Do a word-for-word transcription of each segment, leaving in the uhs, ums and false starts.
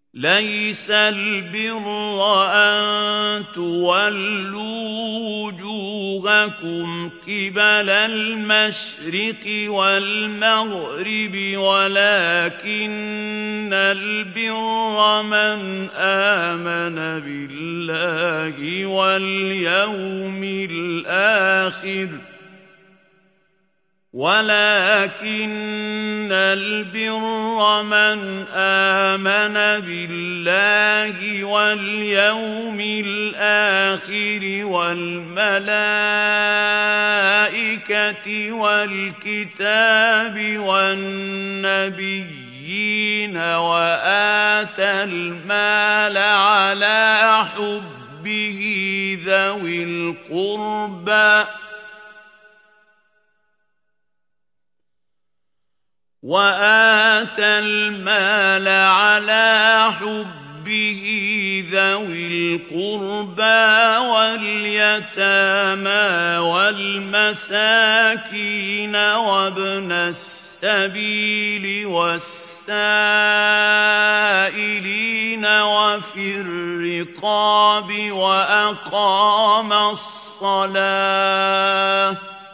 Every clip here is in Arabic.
لَيْسَ الْبِرَّ أَن تُوَلُّوا وُجُوهَكُمْ قِبَلَ الْمَشْرِقِ وَالْمَغْرِبِ وَلَٰكِنَّ الْبِرَّ مَنْ آمَنَ بِاللَّهِ وَالْيَوْمِ الْآخِرِ ولكن البر من آمن بالله واليوم الآخر والملائكة والكتاب والنبيين وآتى المال على حبه ذوي القربى وآتى المال على حبه ذوي القربى واليتامى والمساكين وابن السبيل والسائلين وفي الرقاب وأقام الصلاة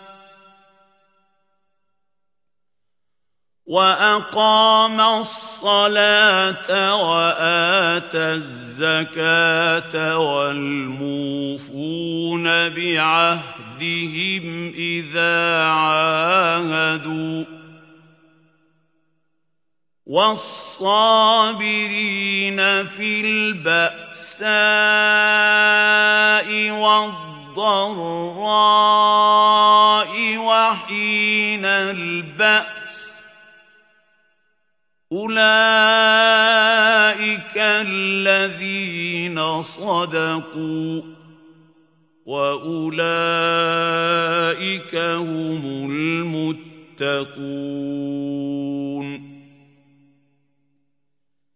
وأقام الصلاة وآتى الزكاة والموفون بعهدهم إذا عاهدوا والصابرين في البأساء والضراء وحين البأس أولئك الذين صدقوا وأولئك هم المتقون